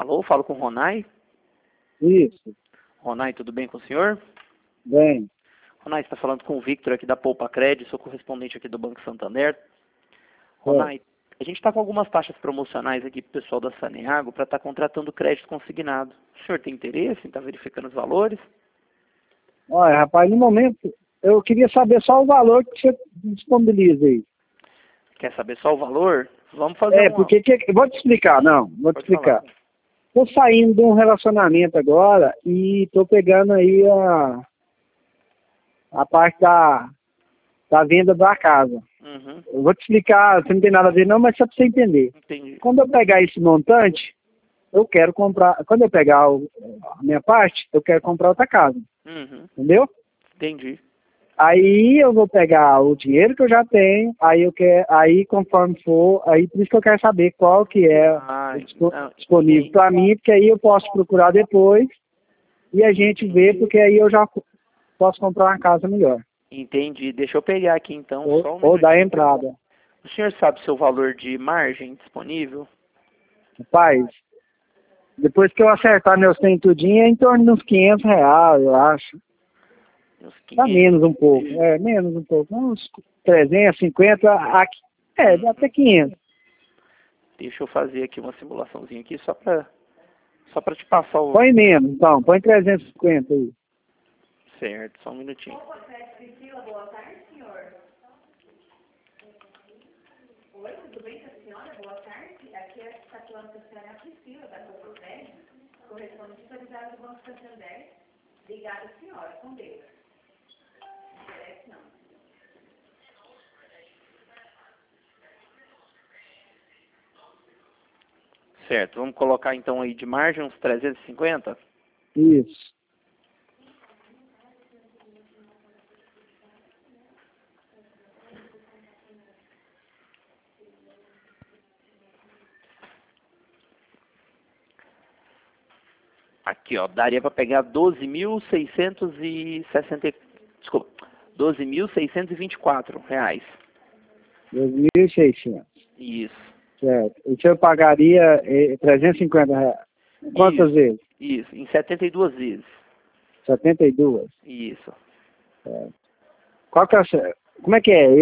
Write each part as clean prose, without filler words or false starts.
Alô, falo com o Ronai. Isso, Ronai, tudo bem com o senhor? bem. Ronai, está falando com o Victor aqui da Poupa Cred, sou correspondente aqui do Banco Santander. Ronai, a gente está com algumas taxas promocionais aqui para o pessoal da Saneago para estar contratando crédito consignado. O senhor tem interesse em estar verificando os valores? Olha, rapaz, no momento, eu queria saber só o valor que você disponibiliza aí. Quer saber só o valor? Vamos fazer Vou te explicar, vou te Pode explicar. falar. Tô saindo de um relacionamento agora e tô pegando aí a parte da venda da casa. Uhum, Eu vou te explicar, você não tem nada a ver não, mas só para você entender. entendi. Quando eu pegar esse montante, eu quero comprar, quando eu pegar a minha parte, eu quero comprar outra casa, Uhum, entendeu? entendi. Aí eu vou pegar o dinheiro que eu já tenho, aí conforme for, aí por isso que eu quero saber qual que é disponível para mim, porque aí eu posso procurar depois e a gente vê, porque aí eu já posso comprar uma casa melhor. Entendi. Deixa eu pegar aqui então só um Ou dar minutinho. entrada. O senhor sabe seu valor de margem disponível? Rapaz, depois que eu acertar meus trem tudinho, é em torno de uns R$ 500, eu acho. Uns Tá 500. menos um pouco, menos um pouco, uns 350, aqui, até 500. Deixa eu fazer aqui uma simulaçãozinha aqui só para te passar o... Põe menos, então, põe 350 aí. Certo, só um minutinho. Priscila, boa tarde, senhor. Oi, tudo bem com a senhora? Boa tarde. Aqui é a falando com a senhora Priscila, da Poupa Cred, correspondente autorizada do Banco Santander. Obrigada, senhora. Com Deus. Não interessa, não. Certo, vamos colocar então aí de margem uns 350? Isso. Aqui, ó, daria para pegar 12.660, desculpa, 12.624 reais. 2.600. Isso. Certo. O senhor pagaria R$ 350. Quantas vezes? Isso, em 72 vezes. 72? Isso. Certo. Como é que é?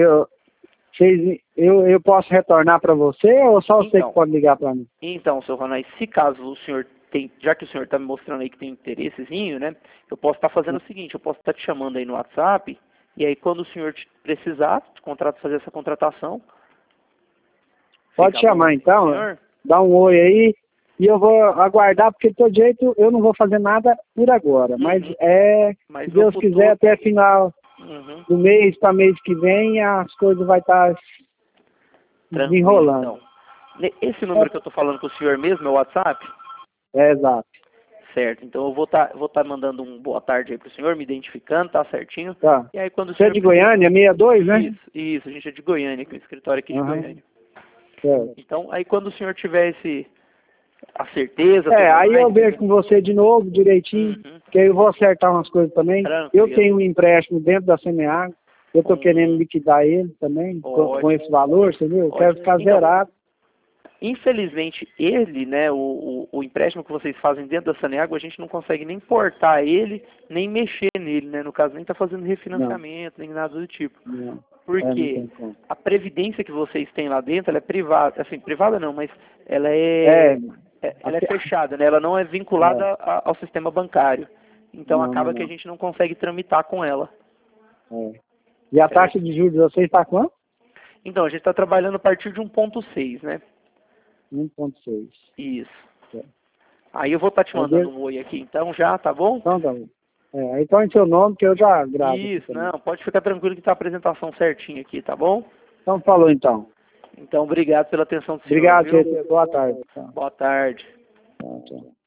Eu posso retornar para você ou só você que pode ligar para mim? Então, seu Ronai, se caso o senhor tem, já que o senhor está me mostrando aí que tem interessezinho, né? Eu posso estar fazendo o seguinte, eu posso estar te chamando aí no WhatsApp, e aí quando o senhor precisar fazer essa contratação... Pode chamar então, dá um oi aí, e eu vou aguardar, porque de todo jeito eu não vou fazer nada por agora, mas se Deus quiser, até final do mês para mês que vem, as coisas vai estar desenrolando. Então. Esse número que eu estou falando com o senhor mesmo é o WhatsApp? É, exato. Certo, então eu vou tá mandando um boa tarde aí pro senhor, me identificando, tá certinho? Tá. E aí quando o Você senhor é de Goiânia, 62, né? Isso, a gente é de Goiânia, aqui no escritório aqui de Goiânia. Certo. Então, aí quando o senhor tiver a certeza... aí eu vejo com você de novo, direitinho, que aí eu vou acertar umas coisas também. Tranquilo. Eu tenho um empréstimo dentro da Saneago, eu tô querendo liquidar ele também, com esse valor, entendeu? Eu quero ficar zerado. Infelizmente, ele, né, o empréstimo que vocês fazem dentro da Saneago, a gente não consegue nem portar ele, nem mexer nele, né? No caso, nem tá fazendo refinanciamento, nem nada do tipo. Não. Porque a previdência que vocês têm lá dentro, ela é privada, assim, privada não, mas ela ela é fechada, né? Ela não é vinculada ao sistema bancário. Então acaba que a gente não consegue tramitar com ela. E a taxa de juros de vocês está quanto? Então, a gente está trabalhando a partir de 1,6, né? 1,6. Isso. Aí eu vou estar te mandando um oi aqui então já, tá bom? Então tá bom. Então em seu nome que eu já gravo. Isso, não, pode ficar tranquilo que tá a apresentação certinha aqui, tá bom? Então falou então. Então, obrigado pela atenção do senhor. Obrigado, gente. Boa tarde. Boa tarde. Tchau.